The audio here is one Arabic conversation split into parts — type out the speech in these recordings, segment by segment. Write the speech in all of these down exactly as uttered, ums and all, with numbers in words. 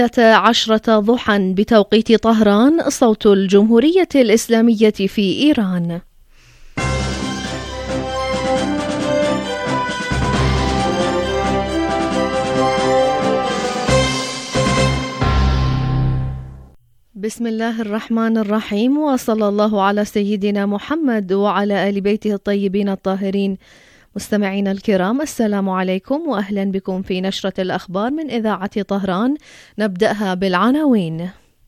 عشرة ضحى بتوقيت طهران. صوت الجمهورية الإسلامية في إيران. بسم الله الرحمن الرحيم، وصلى الله على سيدنا محمد وعلى آل بيته الطيبين الطاهرين. مستمعينا الكرام، السلام عليكم وأهلا بكم في نشرة الأخبار من إذاعة طهران. نبدأها بالعناوين.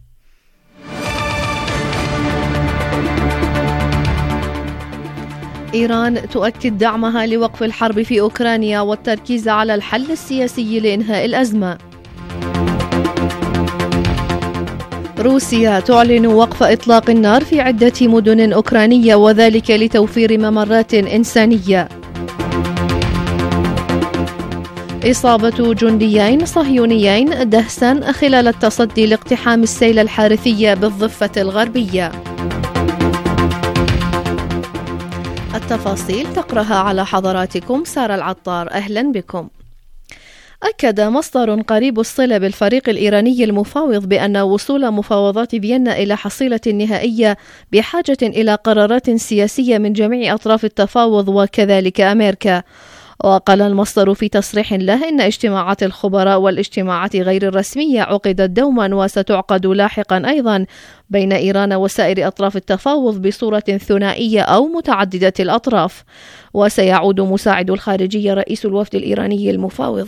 إيران تؤكد دعمها لوقف الحرب في أوكرانيا والتركيز على الحل السياسي لإنهاء الأزمة. روسيا تعلن وقف إطلاق النار في عدة مدن أوكرانية وذلك لتوفير ممرات إنسانية. إصابة جنديين صهيونيين دهسا خلال التصدي لاقتحام السيل الحارثية بالضفة الغربية. التفاصيل تقرأها على حضراتكم سارة العطار. أهلا بكم. أكد مصدر قريب الصلة بالفريق الإيراني المفاوض بأن وصول مفاوضات فيينا إلى حصيلة نهائية بحاجة إلى قرارات سياسية من جميع أطراف التفاوض وكذلك أمريكا. وقال المصدر في تصريح له إن اجتماعات الخبراء والاجتماعات غير الرسمية عقدت دوما وستعقد لاحقا أيضا بين إيران وسائر أطراف التفاوض بصورة ثنائية أو متعددة الأطراف. وسيعود مساعد الخارجية رئيس الوفد الإيراني المفاوض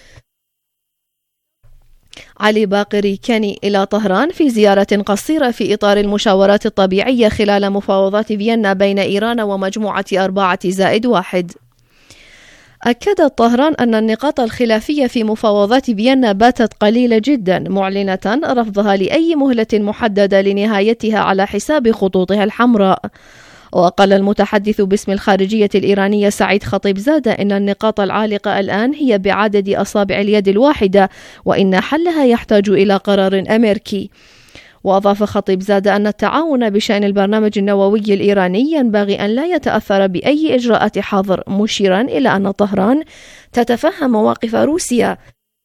علي باقري كاني إلى طهران في زيارة قصيرة في إطار المشاورات الطبيعية خلال مفاوضات فيينا بين إيران ومجموعة أربعة زائد واحد. أكدت طهران أن النقاط الخلافية في مفاوضات فيينا باتت قليلة جدا، معلنة رفضها لأي مهلة محددة لنهايتها على حساب خطوطها الحمراء. وقال المتحدث باسم الخارجية الإيرانية سعيد خطيبزادة إن النقاط العالقة الآن هي بعدد أصابع اليد الواحدة، وإن حلها يحتاج إلى قرار أمريكي. وأضاف خطيبزادة أن التعاون بشأن البرنامج النووي الإيراني ينبغي أن لا يتأثر بأي إجراءات حظر، مشيرا إلى أن طهران تتفهم مواقف روسيا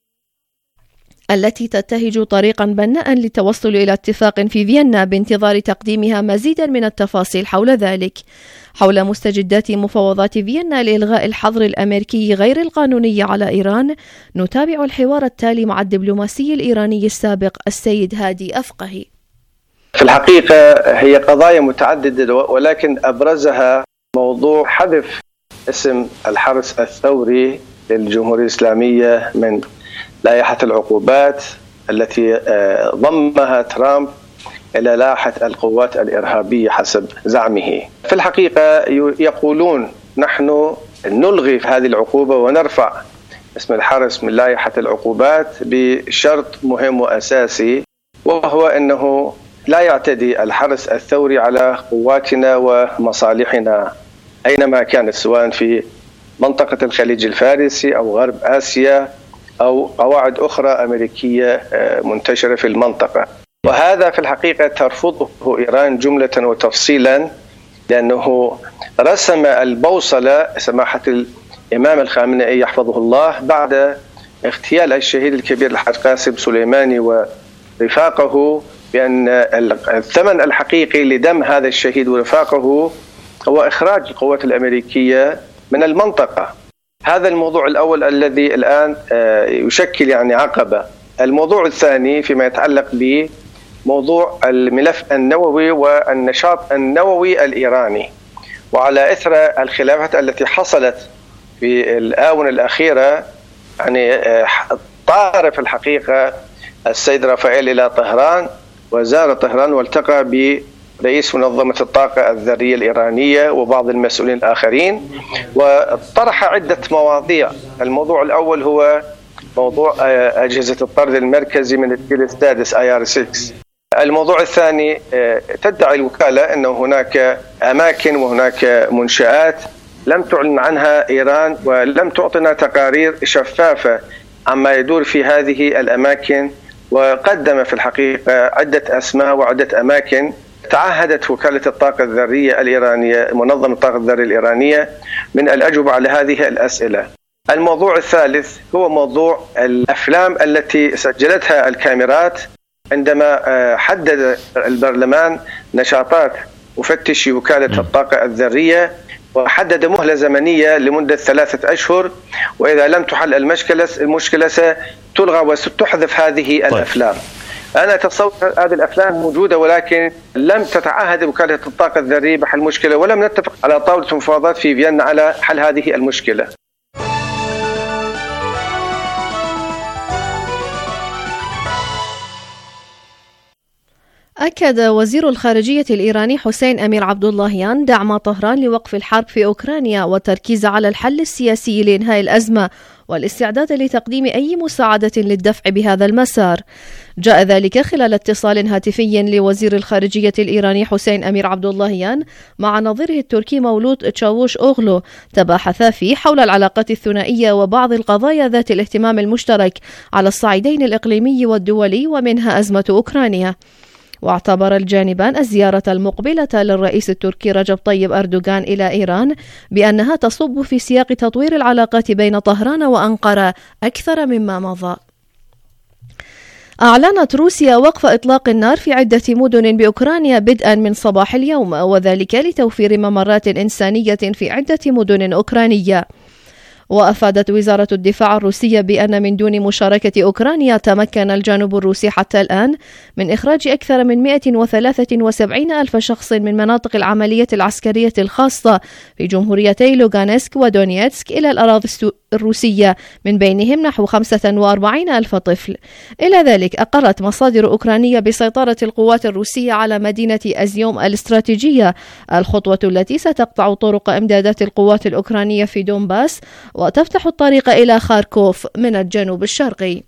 التي تتهج طريقا بناء للتوصل إلى اتفاق في فيينا بانتظار تقديمها مزيدا من التفاصيل حول ذلك. حول مستجدات مفاوضات فيينا لإلغاء الحظر الأمريكي غير القانوني على إيران، نتابع الحوار التالي مع الدبلوماسي الإيراني السابق السيد هادي أفقهي. في الحقيقة هي قضايا متعددة، ولكن أبرزها موضوع حذف اسم الحرس الثوري للجمهورية الإسلامية من لائحة العقوبات التي ضمها ترامب إلى لائحة القوات الإرهابية حسب زعمه. في الحقيقة يقولون نحن نلغي هذه العقوبة ونرفع اسم الحرس من لائحة العقوبات بشرط مهم وأساسي، وهو أنه لا يعتدي الحرس الثوري على قواتنا ومصالحنا أينما كانت، سواء في منطقة الخليج الفارسي أو غرب آسيا أو قواعد أخرى أمريكية منتشرة في المنطقة. وهذا في الحقيقة ترفضه إيران جملة وتفصيلا، لأنه رسم البوصلة سماحة الإمام الخامنئي يحفظه الله بعد اغتيال الشهيد الكبير الحاج قاسم سليماني ورفاقه، بأن الثمن الحقيقي لدم هذا الشهيد ورفاقه هو إخراج القوات الأمريكية من المنطقة. هذا الموضوع الأول الذي الآن يشكل يعني عقبة. الموضوع الثاني فيما يتعلق بموضوع الملف النووي والنشاط النووي الإيراني، وعلى إثر الخلافات التي حصلت في الآونة الأخيرة، يعني طار في الحقيقة السيد رافائيل إلى طهران وزار طهران والتقى برئيس منظمة الطاقة الذرية الإيرانية وبعض المسؤولين الآخرين، وطرح عدة مواضيع. الموضوع الأول هو موضوع أجهزة الطرد المركزي من الجيل السادس آي آر ستة. الموضوع الثاني، تدعي الوكالة أن هناك أماكن وهناك منشآت لم تعلن عنها إيران ولم تعطنا تقارير شفافة عما يدور في هذه الأماكن، وقدم في الحقيقة عدة أسماء وعدة أماكن. تعهدت وكالة الطاقة الذرية الإيرانية منظمة الطاقة الذرية الإيرانية من الأجوبة على هذه الأسئلة. الموضوع الثالث هو موضوع الأفلام التي سجلتها الكاميرات عندما حدد البرلمان نشاطات مفتشي وكالة الطاقة الذرية، وحدد مهلة زمنية لمدة ثلاثة أشهر، وإذا لم تحل المشكلة المشكلة ستلغى وستحذف هذه طيب. الأفلام. أنا أتصور هذه الأفلام موجودة، ولكن لم تتعهد وكالة الطاقة الذرية بحل المشكلة، ولم نتفق على طاولة المفاوضات في فيينا على حل هذه المشكلة. أكد وزير الخارجية الإيراني حسين أمير عبداللهيان دعم طهران لوقف الحرب في أوكرانيا والتركيز على الحل السياسي لإنهاء الأزمة والاستعداد لتقديم أي مساعدة للدفع بهذا المسار. جاء ذلك خلال اتصال هاتفي لوزير الخارجية الإيراني حسين أمير عبداللهيان مع نظيره التركي مولود تشاووش أوغلو، تباحثا فيه حول العلاقات الثنائية وبعض القضايا ذات الاهتمام المشترك على الصعيدين الإقليمي والدولي، ومنها أزمة أوكرانيا. واعتبر الجانبان الزيارة المقبلة للرئيس التركي رجب طيب أردوغان إلى إيران بأنها تصب في سياق تطوير العلاقات بين طهران وأنقرة أكثر مما مضى. أعلنت روسيا وقف إطلاق النار في عدة مدن بأوكرانيا بدءا من صباح اليوم، وذلك لتوفير ممرات إنسانية في عدة مدن أوكرانية. وأفادت وزارة الدفاع الروسية بأن من دون مشاركة أوكرانيا تمكن الجانب الروسي حتى الآن من إخراج أكثر من مئة وثلاثة وسبعين ألف شخص من مناطق العملية العسكرية الخاصة في جمهوريتي لوغانسك ودونيتسك إلى الأراضي الروسية، من بينهم نحو خمسة وأربعين ألف طفل. إلى ذلك أقرت مصادر أوكرانية بسيطرة القوات الروسية على مدينة أزيوم الاستراتيجية، الخطوة التي ستقطع طرق إمدادات القوات الأوكرانية في دونباس وتفتح الطريق إلى خاركوف من الجنوب الشرقي.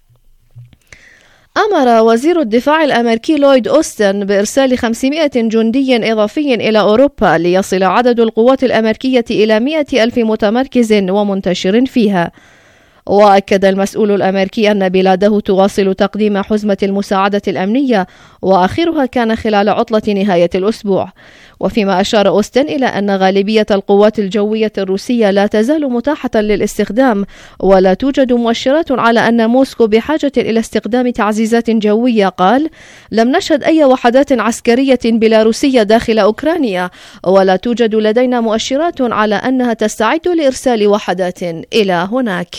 أمر وزير الدفاع الأمريكي لويد أوستن بإرسال خمسمائة جندي إضافي إلى أوروبا ليصل عدد القوات الأمريكية إلى مئة ألف متمركز ومنتشر فيها. وأكد المسؤول الأمريكي أن بلاده تواصل تقديم حزمة المساعدة الأمنية، وآخرها كان خلال عطلة نهاية الأسبوع. وفيما أشار أوستن إلى أن غالبية القوات الجوية الروسية لا تزال متاحة للاستخدام، ولا توجد مؤشرات على أن موسكو بحاجة إلى استخدام تعزيزات جوية، قال: لم نشهد أي وحدات عسكرية بيلاروسية داخل أوكرانيا، ولا توجد لدينا مؤشرات على أنها تستعد لإرسال وحدات إلى هناك.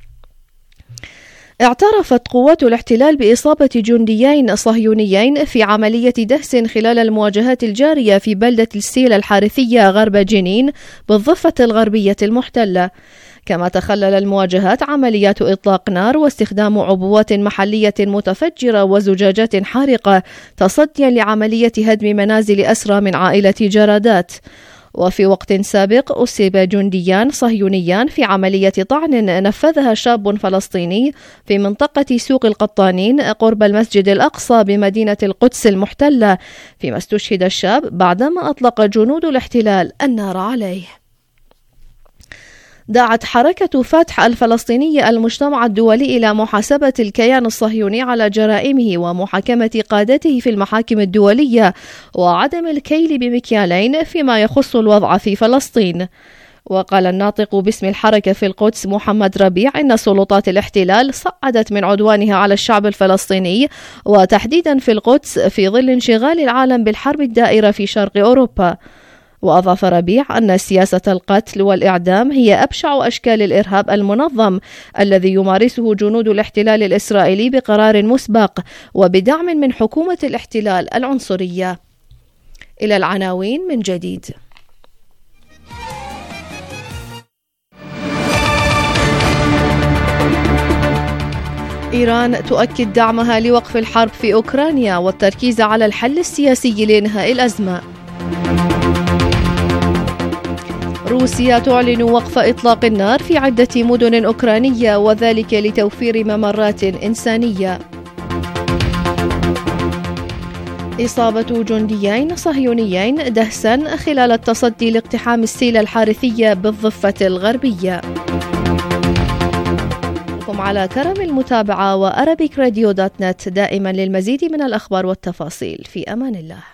اعترفت قوات الاحتلال بإصابة جنديين صهيونيين في عملية دهس خلال المواجهات الجارية في بلدة السيل الحارثية غرب جنين بالضفة الغربية المحتلة. كما تخلل المواجهات عمليات إطلاق نار واستخدام عبوات محلية متفجرة وزجاجات حارقة تصديا لعملية هدم منازل أسرى من عائلة جرادات. وفي وقت سابق أصيب جنديان صهيونيان في عملية طعن نفذها شاب فلسطيني في منطقة سوق القطانين قرب المسجد الأقصى بمدينة القدس المحتلة، فيما استشهد الشاب بعدما أطلق جنود الاحتلال النار عليه. دعت حركة فتح الفلسطينية المجتمع الدولي إلى محاسبة الكيان الصهيوني على جرائمه ومحاكمة قادته في المحاكم الدولية، وعدم الكيل بمكيالين فيما يخص الوضع في فلسطين. وقال الناطق باسم الحركة في القدس محمد ربيع إن سلطات الاحتلال صعدت من عدوانها على الشعب الفلسطيني، وتحديدا في القدس، في ظل انشغال العالم بالحرب الدائرة في شرق أوروبا. وأضاف ربيع أن سياسة القتل والإعدام هي أبشع أشكال الإرهاب المنظم الذي يمارسه جنود الاحتلال الإسرائيلي بقرار مسبق وبدعم من حكومة الاحتلال العنصرية. إلى العناوين من جديد. إيران تؤكد دعمها لوقف الحرب في أوكرانيا والتركيز على الحل السياسي لإنهاء الأزمة. روسيا تعلن وقف إطلاق النار في عدة مدن أوكرانية، وذلك لتوفير ممرات إنسانية. إصابة جنديين صهيونيين دهسا خلال التصدي لاقتحام السيل الحارثية بالضفة الغربية. لكم على كرم المتابعة وأرابيك راديو دوت نت دائما للمزيد من الأخبار والتفاصيل. في أمان الله.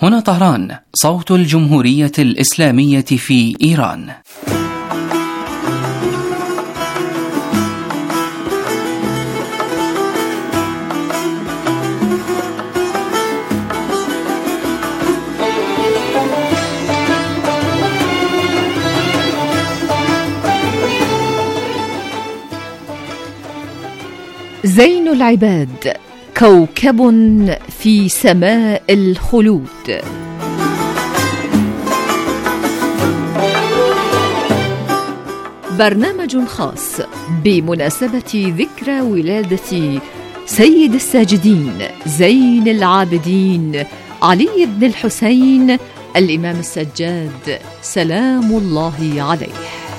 هنا طهران، صوت الجمهورية الإسلامية في إيران. زين العباد، كوكب في سماء الخلود. برنامج خاص بمناسبة ذكرى ولادة سيد الساجدين زين العابدين علي بن الحسين الإمام السجاد سلام الله عليه.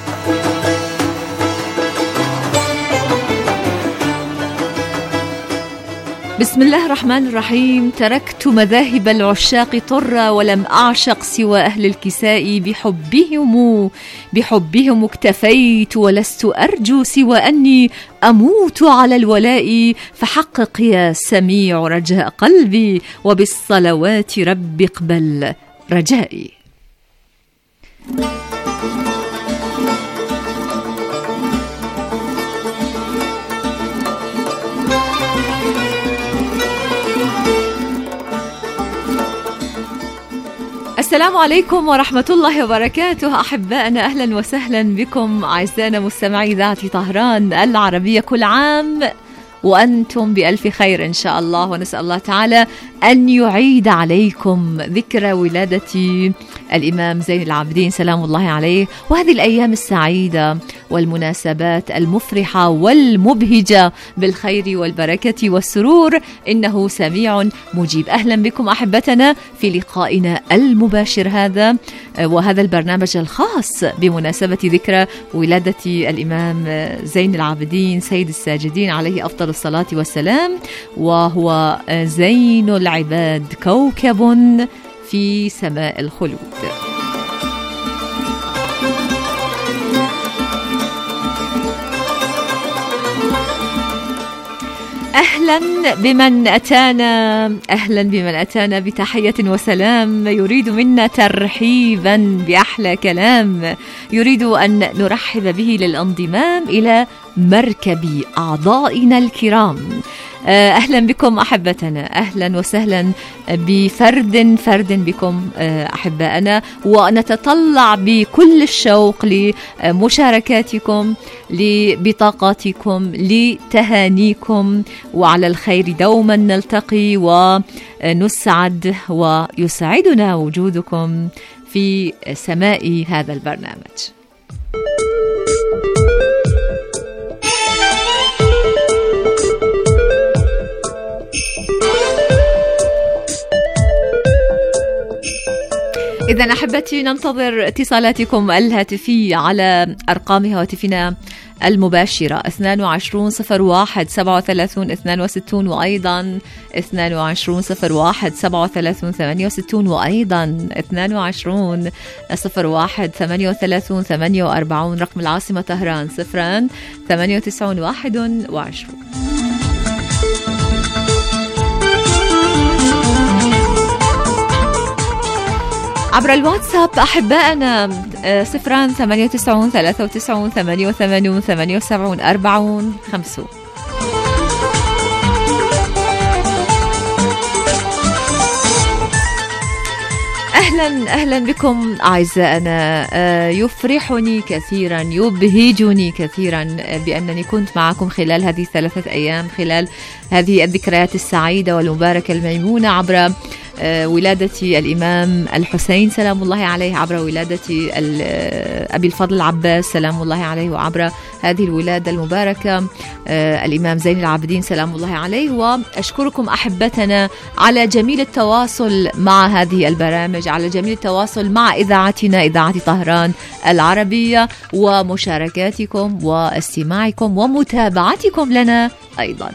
بسم الله الرحمن الرحيم. تركت مذاهب العشاق طرا ولم أعشق سوى أهل الكساء، بحبهم بحبهم اكتفيت ولست أرجو سوى أني أموت على الولاء. فحقق يا سميع رجاء قلبي، وبالصلوات رب اقبل رجائي. السلام عليكم ورحمة الله وبركاته أحبائنا، أهلا وسهلا بكم أعزائنا مستمعي إذاعة طهران العربية. كل عام وأنتم بألف خير إن شاء الله، ونسأل الله تعالى أن يعيد عليكم ذكرى ولادة الإمام زين العابدين سلام الله عليه، وهذه الأيام السعيدة والمناسبات المفرحة والمبهجة بالخير والبركة والسرور، إنه سميع مجيب. أهلا بكم أحبتنا في لقائنا المباشر هذا، وهذا البرنامج الخاص بمناسبة ذكرى ولادة الإمام زين العابدين سيد الساجدين عليه أفضل الصلاة والسلام، وهو زين العباد، كوكب في سماء الخلود. أهلا بمن أتانا أهلا بمن أتانا بتحية وسلام، يريد منا ترحيبا بأحلى كلام، يريد أن نرحب به للانضمام إلى مركب أعضائنا الكرام. أهلا بكم أحبتنا، أهلا وسهلا بفرد فرد بكم أحبائنا، ونتطلع بكل الشوق لمشاركاتكم، لبطاقاتكم، لتهانيكم، وعلى الخير دوما نلتقي ونسعد، ويسعدنا وجودكم في سماء هذا البرنامج. إذن أحبتي ننتظر اتصالاتكم الهاتفية على أرقام هواتفنا المباشرة اثنان وعشرون صفر واحد سبعة وثلاثون اثنان وستون، وأيضا اثنان وعشرون صفر واحد سبعة وثلاثون ثمانية وستون، وأيضا اثنان وعشرون صفر واحد ثمانية وثلاثون ثمانية وأربعون. رقم العاصمة طهران صفران ثمانية وتسعون واحد وعشرون. عبر الواتساب أحبائنا صفران ثمانية وتسعون ثلاثة وتسعون ثمانية وثمانون ثمانية وسبعون أربعون خمسون. أهلا أهلا بكم أعزائنا. يفرحني كثيرا، يبهجني كثيرا بأنني كنت معكم خلال هذه الثلاثة أيام، خلال هذه الذكريات السعيدة والمباركة الميمونة، عبر ولادة الإمام الحسين سلام الله عليه، عبر ولادة أبي الفضل العباس سلام الله عليه، وعبر هذه الولادة المباركة الإمام زين العابدين سلام الله عليه. وأشكركم أحبتنا على جميل التواصل مع هذه البرامج، على جميل التواصل مع إذاعتنا إذاعة طهران العربية، ومشاركاتكم واستماعكم ومتابعتكم لنا أيضا.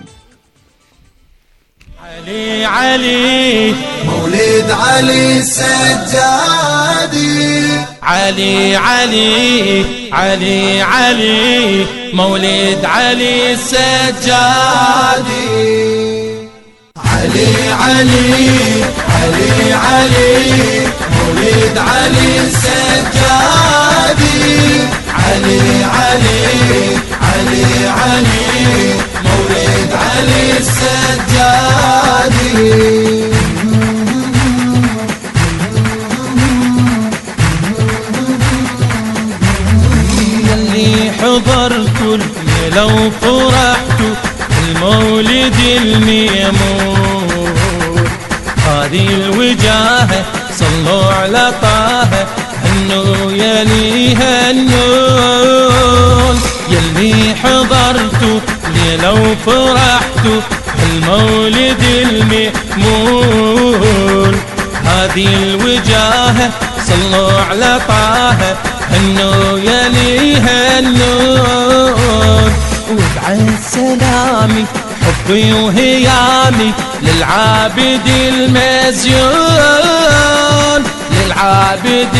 علي علي مولد علي السجادي، علي علي علي علي مولد علي السجادي، علي علي علي علي مولد علي السجادي علي علي علي علي مولد علي السجادي يلي حضرتوا الليلة وفرحتوا المولد الميمون هذه الوجاهة صلوا على طه هنوا يلي هنون يلي حضرتوا ليلة وفرحتوا المولد الميمون هذه الوجاهة صلوا على طه هنوا يلي هنون وابعث سلامي حبي وهيامي للعابد المزيون للعابد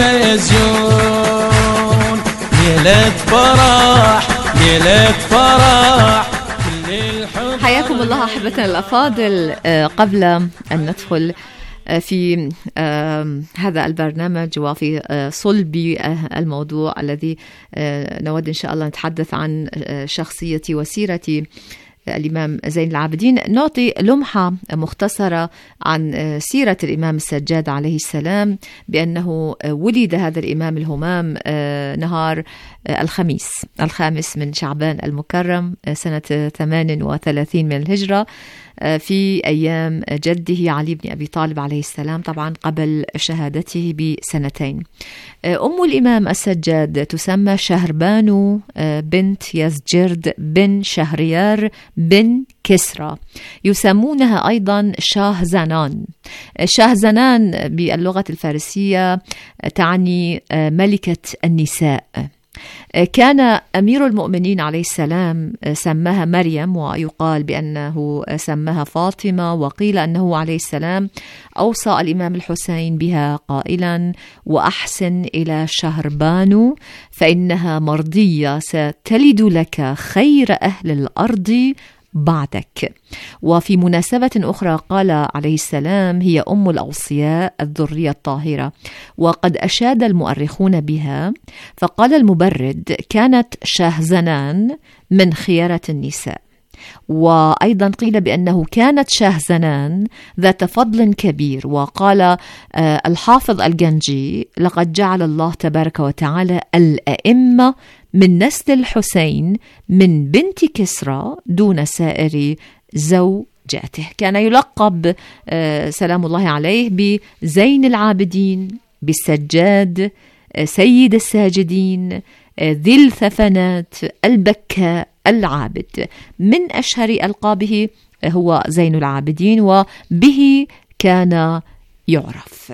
المزيون ليلة فرح ليلة فرح كل الحب. حياكم الله أحبتنا الأفاضل. قبل أن ندخل في هذا البرنامج وفي صلب الموضوع الذي نود إن شاء الله نتحدث عن شخصية وسيرة الإمام زين العابدين، نعطي لمحة مختصرة عن سيرة الإمام السجاد عليه السلام، بأنه ولد هذا الإمام الهمام نهار الخميس الخامس من شعبان المكرم سنة ثمان وثلاثين من الهجرة في أيام جده علي بن أبي طالب عليه السلام، طبعا قبل شهادته بسنتين. أم الإمام السجاد تسمى شهربانو بنت يزجرد بن شهريار بن كسرى، يسمونها أيضا شاهزنان. شاهزنان باللغة الفارسية تعني ملكة النساء. كان أمير المؤمنين عليه السلام سماها مريم، ويقال بأنه سماها فاطمة، وقيل أنه عليه السلام أوصى الإمام الحسين بها قائلا: وأحسن إلى شهربانو فإنها مرضية ستلد لك خير أهل الأرض بعدك. وفي مناسبة أخرى قال عليه السلام: هي أم الأوصياء الذرية الطاهرة. وقد أشاد المؤرخون بها، فقال المبرد: كانت شاهزنان من خيارة النساء. وأيضا قيل بأنه كانت شاهزنان ذات فضل كبير. وقال الحافظ الجنجي: لقد جعل الله تبارك وتعالى الأئمة من نسل الحسين من بنت كسرى دون سائر زوجاته. كان يلقب سلام الله عليه بزين العابدين، بالسجاد، سيد الساجدين، ذي الثفنات، البكاء، العابد. من أشهر ألقابه هو زين العابدين، وبه كان يعرف.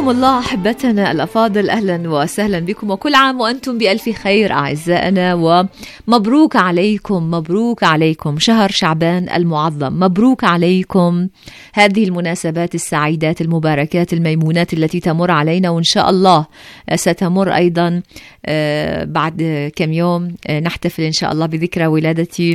حياكم الله أحبتنا الأفاضل، أهلا وسهلا بكم وكل عام وأنتم بألف خير أعزائنا، ومبروك عليكم مبروك عليكم شهر شعبان المعظم، مبروك عليكم هذه المناسبات السعيدات المباركات الميمونات التي تمر علينا، وإن شاء الله ستمر أيضا بعد كم يوم. نحتفل إن شاء الله بذكرى ولادة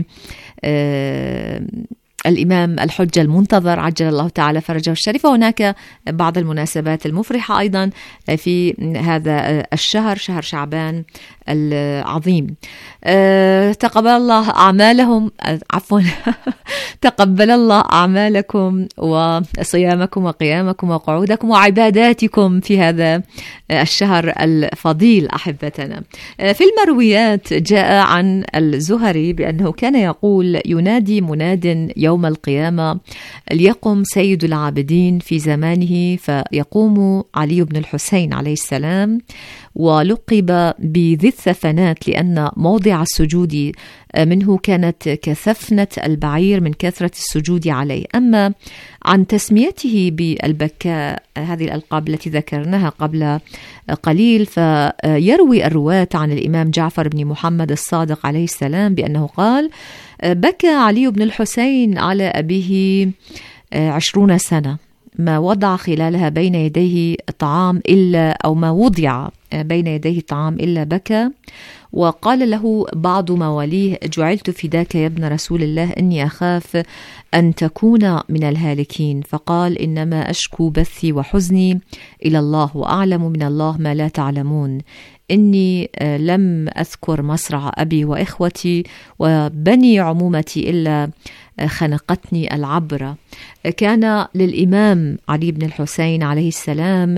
الإمام الحجة المنتظر عجل الله تعالى فرجه الشريف، وهناك بعض المناسبات المفرحة أيضا في هذا الشهر، شهر شعبان العظيم. أه تقبل الله أعمالهم عفوا تقبل الله أعمالكم وصيامكم وقيامكم وقعودكم وعباداتكم في هذا الشهر الفضيل أحبتنا. في المرويات جاء عن الزهري بأنه كان يقول: ينادي مناد يوم القيامة ليقم سيد العابدين في زمانه، فيقوم علي بن الحسين عليه السلام، ولقب بذي الثفنات لأن موضع السجود منه كانت كثفنة البعير من كثرة السجود عليه. أما عن تسميته بالبكاء، هذه الألقاب التي ذكرناها قبل قليل، فيروي الرواة عن الإمام جعفر بن محمد الصادق عليه السلام بأنه قال: بكى علي بن الحسين على أبيه عشرون سنة، ما وضع خلالها بين يديه طعام إلا أو ما وضع بين يديه طعام إلا بكى. وقال له بعض مواليه: جعلت فداك يا ابن رسول الله، إني أخاف أن تكون من الهالكين. فقال: إنما أشكو بثي وحزني إلى الله، وأعلم من الله ما لا تعلمون. إني لم أذكر مصرع أبي وإخوتي وبني عمومتي إلا خنقتني العبرة. كان للإمام علي بن الحسين عليه السلام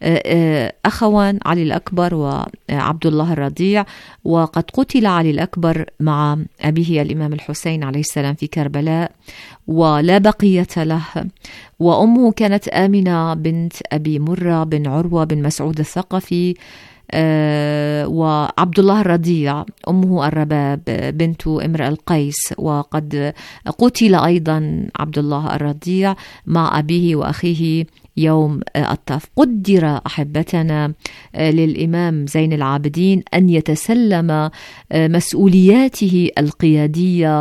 أخوان، علي الأكبر وعبد الله الرضيع، وقد قتل علي الأكبر مع أبيه الإمام الحسين عليه السلام في كربلاء ولا بقية له. وأمه كانت آمنة بنت أبي مرة بن عروة بن مسعود الثقفي، أه وعبد الله الرضيع أمه الرباب بنت امرأ القيس، وقد قتل أيضا عبد الله الرضيع مع أبيه وأخيه يوم الطف. قدر أحبتنا للإمام زين العابدين أن يتسلم مسؤولياته القيادية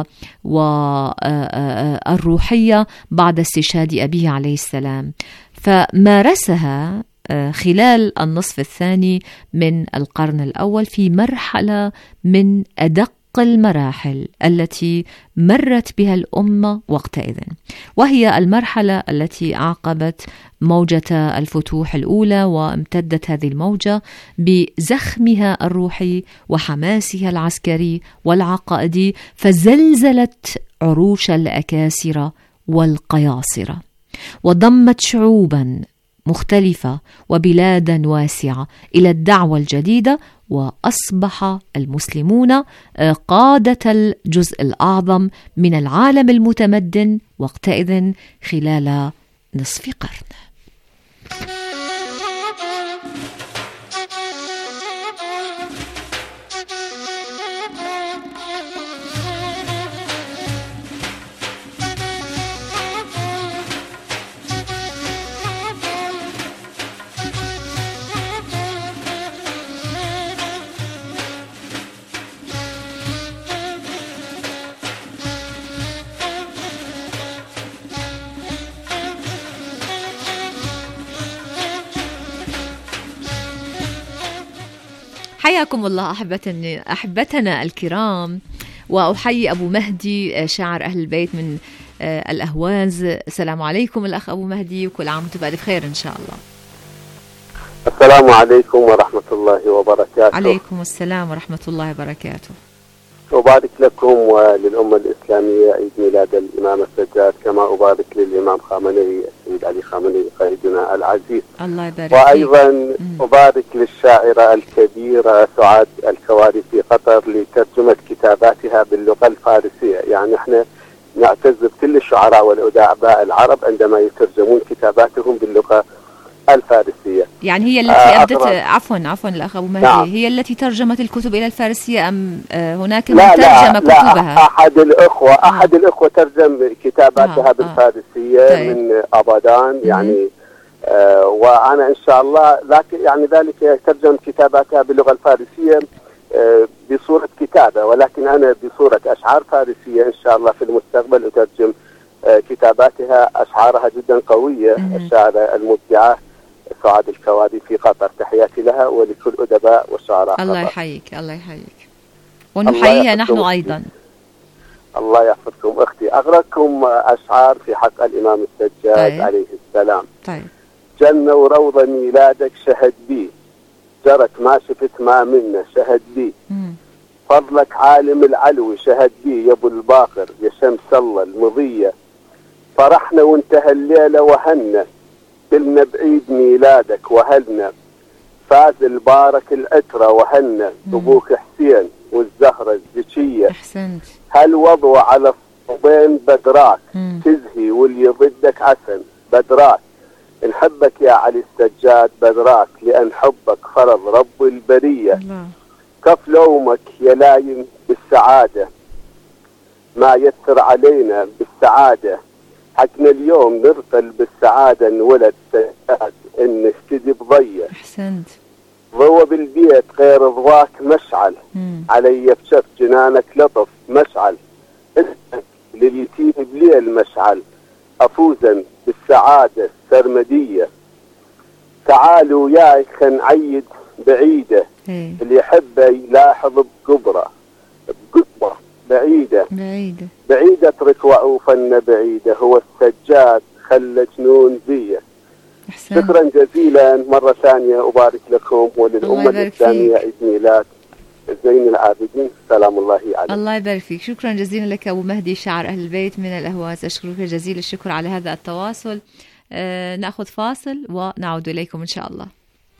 والروحية بعد استشهاد أبيه عليه السلام، فمارسها خلال النصف الثاني من القرن الأول في مرحلة من أدق المراحل التي مرت بها الأمة وقتئذ، وهي المرحلة التي عقبت موجة الفتوح الأولى، وامتدت هذه الموجة بزخمها الروحي وحماسها العسكري والعقائدي، فزلزلت عروش الأكاسرة والقياصرة، وضمت شعوبا مختلفة وبلادا واسعة إلى الدعوة الجديدة، وأصبح المسلمون قادة الجزء الأعظم من العالم المتمدن وقتئذ خلال نصف قرن. حياكم الله أحبتنا أحبتنا الكرام، وأحيي أبو مهدي شاعر أهل البيت من الأهواز. السلام عليكم الأخ أبو مهدي، وكل عام وأنتم بألف خير إن شاء الله. السلام عليكم ورحمة الله وبركاته. عليكم السلام ورحمة الله وبركاته. أبارك لكم وللأمة الإسلامية عيد ميلاد الإمام السجاد، كما أبارك للإمام خامنئي السيد علي خامنئي قائدنا العزيز. الله يبارك. وأيضا مم. أبارك للشاعرة الكبيرة سعاد الكواري في قطر لترجمة كتاباتها باللغة الفارسية. يعني احنا نعتز بكل الشعراء والأدباء العرب عندما يترجمون كتاباتهم باللغة الفارسية. يعني هي التي آه أبدت عفوا عفوا الأخ أبو مهدي، نعم. هي التي ترجمت الكتب إلى الفارسية أم هناك من لا ترجم لا كتبها؟ لا أحد الأخوة آه. أحد الأخوة ترجم كتاباتها آه. بالفارسية آه. من أبادان. يعني آه وأنا إن شاء الله لكن يعني ذلك ترجم كتاباتها باللغة الفارسية آه بصورة كتابة، ولكن أنا بصورة أشعار فارسية إن شاء الله في المستقبل أترجم آه كتاباتها. أشعارها جدا قوية، الشاعرة المبدعة سعاد الكوادي في قطر، تحياتي لها ولكل أدباء وشعراء الله قطر. يحييك الله يحييك ونحييها نحن أيضا. الله يحفظكم أختي. أغرقكم أشعار في حق الإمام السجاد طيب. عليه السلام. طيب. جنة وروضة ميلادك شهد بي، جرت ما شفت ما منا شهد بي، مم. فضلك عالم العلو شهد بي يا أبو الباقر يا شمس الله المضية، فرحنا وانتهى الليلة وهنا، قلنا بعيد ميلادك وهلنا، فاز البارك الأترى وهنا، أبوك حسين والزهرة الزكية. أحسنت. هل وضعوا على الصوبين بدراك، مم. تزهي واللي ضدك عسن بدراك، نحبك يا علي السجاد بدراك، لأن حبك فرض رب البرية. الله. كف لومك يا لايم بالسعادة، ما يسر علينا بالسعادة، حقنا اليوم نرتل بالسعادة، انولد سجاد ان نهتدي بضية. أحسنت. ضوى بالبيت غير ضواك مشعل، مم. علي بشف جنانك لطف مشعل، لليتيم بليل مشعل، أفوزا بالسعادة سرمدية، تعالوا ياي خنعيد بعيدة، هي. اللي يحبه يلاحظ بقبرة بقبرة بعيدة بعيدة بعيدة اترك وعوفنا بعيدة، هو السجاد خلى جنون زية. أحسن. شكرا جزيلا مرة ثانية، أبارك لكم وللأمة الإسلامية عيد ميلاد زين العابدين، سلام الله عليكم. الله يبارك فيك. شكرا جزيلا لك أبو مهدي شاعر أهل البيت من الأهواز، أشكرك جزيل الشكر على هذا التواصل. آه نأخذ فاصل ونعود إليكم إن شاء الله.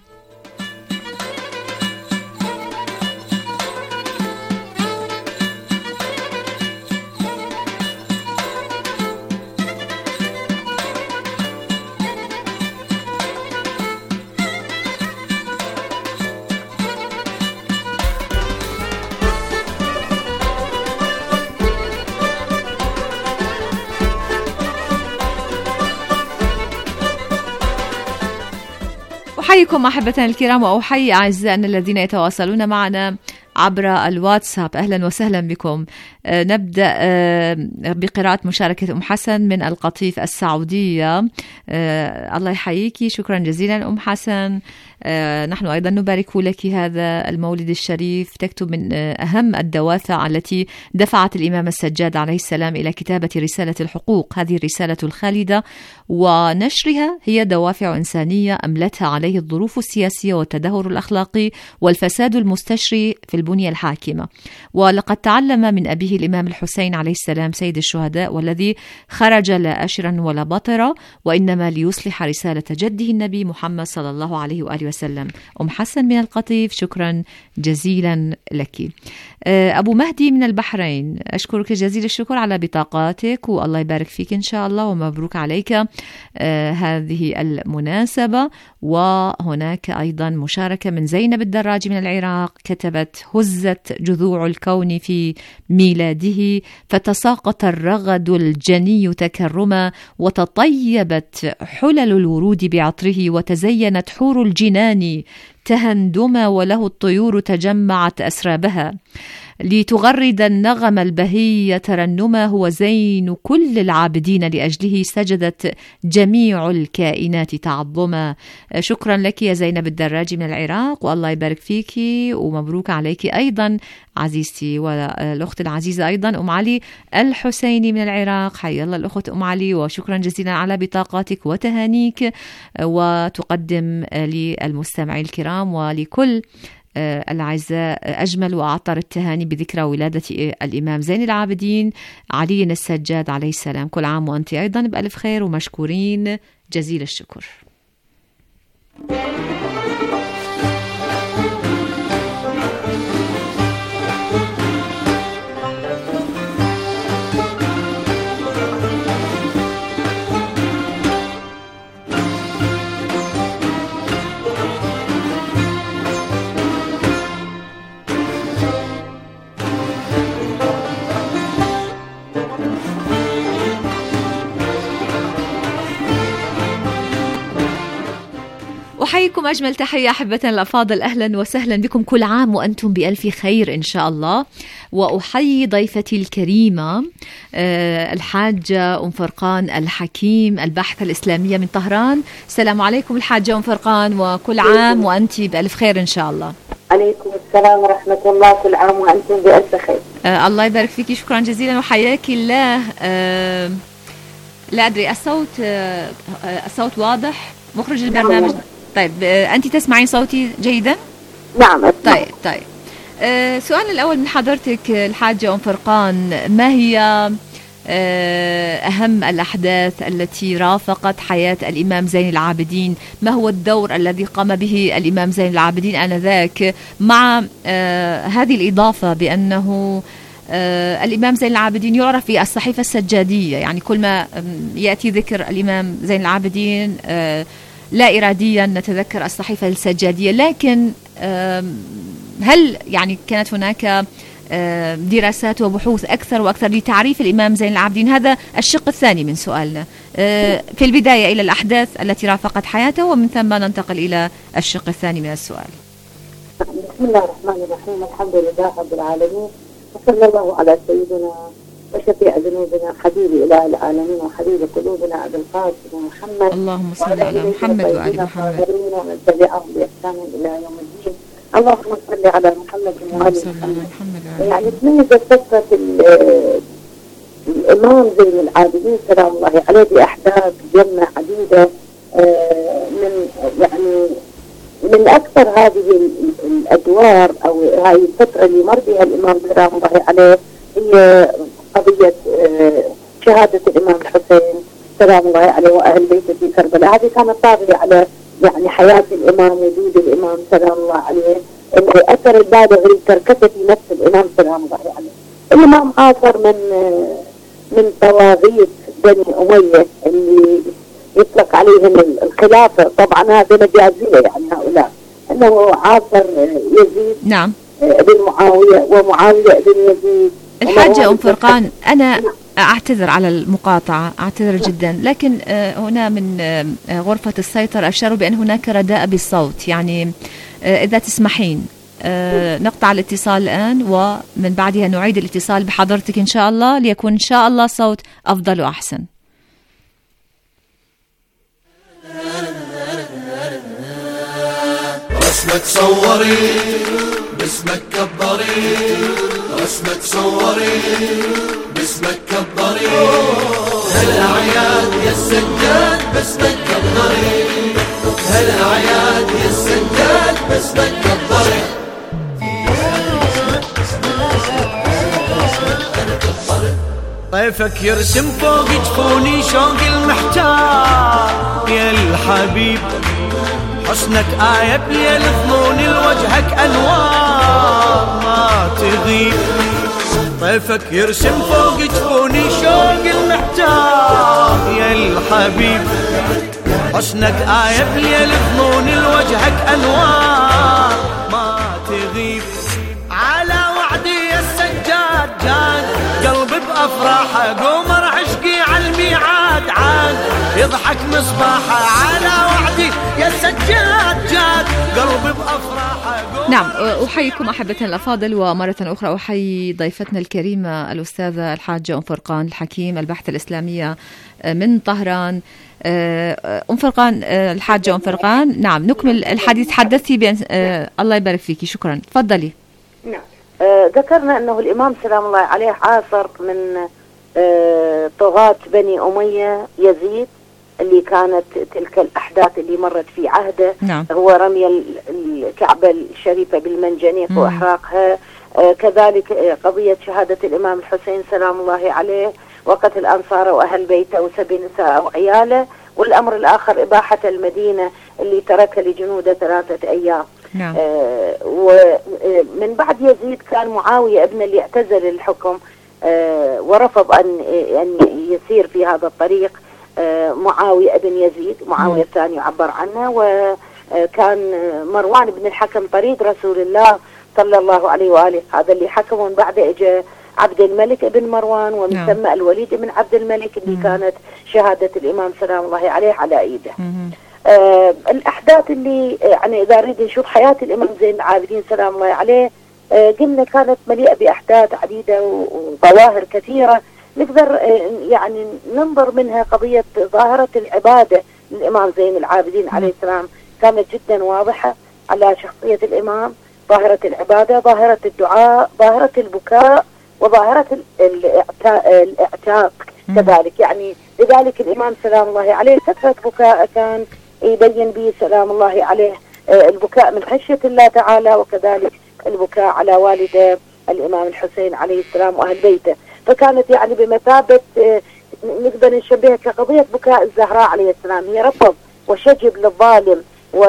أحييكم أحبتنا الكرام، وأحيي أعزائنا الذين يتواصلون معنا عبر الواتساب. أهلا وسهلا بكم. آه نبدأ آه بقراءة مشاركة أم حسن من القطيف السعودية. آه الله يحييكي، شكرا جزيلا أم حسن. آه نحن أيضا نبارك لك هذا المولد الشريف. تكتب من آه أهم الدوافع التي دفعت الإمام السجاد عليه السلام إلى كتابة رسالة الحقوق. هذه الرسالة الخالدة ونشرها هي دوافع إنسانية أملتها عليه الظروف السياسية والتدهور الأخلاقي والفساد المستشري في البنية الحاكمة. ولقد تعلم من أبيه الإمام الحسين عليه السلام سيد الشهداء، والذي خرج لا أشرا ولا بطرا، وإنما ليصلح رسالة جده النبي محمد صلى الله عليه وآله وسلم. أم حسن من القطيف، شكرا جزيلا لك. أبو مهدي من البحرين، أشكرك جزيل الشكر على بطاقاتك، والله يبارك فيك إن شاء الله ومبروك عليك هذه المناسبة. وهناك أيضا مشاركة من زينب الدراجي من العراق، كتبت: هزت جذوع الكون في ميلاده، فتساقط الرغد الجني تكرما، وتطيبت حلل الورود بعطره، وتزينت حور الجنان تهندما، وله الطيور تجمعت أسرابها لتغرد النغم البهي ترنما، هو زين كل العابدين لأجله سجدت جميع الكائنات تعظما. شكرا لك يا زينب الدراجي من العراق، والله يبارك فيك ومبروك عليك أيضا عزيزتي. والأخت العزيزة أيضا أم علي الحسيني من العراق، حي الله الأخت أم علي، وشكرا جزيلا على بطاقاتك وتهانيك. وتقدم للمستمعي الكرام ولكل الأعزاء أجمل وأعطر التهاني بذكرى ولادة الإمام زين العابدين علي السجاد عليه السلام. كل عام وأنت أيضا بألف خير ومشكورين جزيل الشكر. لكم أجمل تحية أحبتنا الأفاضل، أهلا وسهلا بكم، كل عام وأنتم بألف خير إن شاء الله. وأحيي ضيفتي الكريمة الحاجة أم فرقان الحكيم الباحثة الإسلامية من طهران. السلام عليكم الحاجة أم فرقان، وكل عام وأنت بألف خير إن شاء الله. عليكم السلام ورحمة الله، كل عام وأنتم بألف خير. آه الله يبارك فيكي، شكرا جزيلا وحياك الله. آه لا أدري الصوت آه الصوت واضح مخرج البرنامج؟ نعم. طيب آه أنت تسمعين صوتي جيدا؟ نعم. طيب طيب آه سؤال الأول من حضرتك الحاجة أم فرقان، ما هي آه أهم الأحداث التي رافقت حياة الإمام زين العابدين؟ ما هو الدور الذي قام به الإمام زين العابدين آنذاك، مع آه هذه الإضافة بأنه آه الإمام زين العابدين يعرف في الصحيفة السجادية، يعني كل ما يأتي ذكر الإمام زين العابدين آه لا إراديا نتذكر الصحيفة السجادية. لكن آه هل يعني كانت هناك دراسات وبحوث أكثر وأكثر لتعريف الإمام زين العابدين؟ هذا الشق الثاني من سؤالنا. في البداية إلى الأحداث التي رافقت حياته، ومن ثم ننتقل إلى الشق الثاني من السؤال. بسم الله الرحمن الرحيم، الحمد لله رب العالمين، وصلى الله على سيدنا وشفيع ذنوبنا حبيب إله العالمين وحبيب قلوبنا أبي القاسم محمد، اللهم صل على محمد وآل محمد ومن تبعهم بإحسان إلى يوم الدين. اللهم صل على محمد وآل محمد. يعني تميزت قصة الإمام زين العابدين سلام الله عليه بأحداث جمة عديدة، من يعني من أكثر هذه الأدوار أو هذه الفترة اللي مر بها الإمام سلام الله عليه هي قضية شهادة الإمام الحسين سلام الله عليه وأهل بيته في كربلاء. هذه كانت طاغية على يعني حياة الإمام، وجود الإمام سلام الله عليه، اللي أثر البالغ لتركته في نفس الإمام سلام الله عليه. الإمام عاصر من من طواغيت بني أمية اللي يطلق عليهم الخلافة، طبعا هذا مجازية يعني هؤلاء، أنه عاصر يزيد نعم بن معاوية ومعاوية بن يزيد. الحاجة أم فرقان، أنا أعتذر على المقاطعة، أعتذر جدا، لكن هنا من غرفة السيطرة أشاروا بأن هناك رداء بالصوت، يعني إذا تسمحين نقطع الاتصال الآن ومن بعدها نعيد الاتصال بحضرتك إن شاء الله، ليكون إن شاء الله صوت أفضل وأحسن. رسمة صوري باسمك كبري، رسمة صوري باسمك كبري، هالأعياد يا السجاد باسمك كبري، هالأعياد يا السجاد باسمك كبري. طيفك يرسم فوق جفوني شوق المحتار يا الحبيب، حسنك آية بليل ظنون لوجهك أنوار ما تغيب. طيفك يرسم فوق جفوني شوق المحتار يا الحبيب، حسنك آية بليل ظنون لوجهك أنوار ما تغيب. على وعدي يا السجاد جاد قلبي بأفراحه، قمر عشقي على الميعاد عاد يضحك مصباحه. على وعدي يا السجاد جاد قلبي بأفراحه. نعم، أحييكم أحبتنا الأفاضل، ومرة أخرى أحيي ضيفتنا الكريمة الأستاذة الحاجة أم فرقان الحكيم الباحثة الإسلامية من طهران. أم فرقان، الحاجة أم فرقان، نعم نكمل الحديث. حدثتي بأن الله يبارك فيكي، شكرا، تفضلي. نعم، آه ذكرنا أنه الإمام سلام الله عليه عاصر من آه طغاة بني أمية يزيد، اللي كانت تلك الأحداث اللي مرت في عهده. نعم. هو رمي الكعبة الشريفة بالمنجنيق وإحراقها، آه كذلك آه قضية شهادة الإمام الحسين سلام الله عليه، وقتل أنصاره وأهل بيته وسبي نساء وعياله، والأمر الآخر إباحة المدينة اللي تركها لجنوده ثلاثة أيام. نعم. آه ومن بعد يزيد كان معاوية ابن اللي اعتزل الحكم آه ورفض أن أن يسير في هذا الطريق. آه معاوية ابن يزيد، معاوية الثاني يعبر عنه، وكان مروان بن الحكم طريد رسول الله صلى الله عليه وآله، هذا اللي حكم. ومن بعد اجى عبد الملك ابن مروان، ومن نعم. ثم الوليد بن عبد الملك اللي مم. كانت شهادة الإمام سلام الله عليه على ايده. آه الأحداث اللي يعني إذا نريد نشوف حياة الإمام زين العابدين سلام الله عليه، آه قلنا كانت مليئة بأحداث عديدة وظواهر كثيرة نقدر آه يعني ننظر منها قضية ظاهرة العبادة للإمام زين العابدين عليه السلام كانت جدا واضحة على شخصية الإمام. ظاهرة العبادة، ظاهرة الدعاء، ظاهرة البكاء، وظاهرة الاعتاق كذلك. يعني لذلك الإمام سلام الله عليه كثرة بكاء كان يبين به سلام الله عليه البكاء من خشية الله تعالى، وكذلك البكاء على والده الإمام الحسين عليه السلام وأهل بيته. فكانت يعني بمثابة نقدر نشبهها كقضية بكاء الزهراء عليه السلام، هي رفض وشجب للظالم، و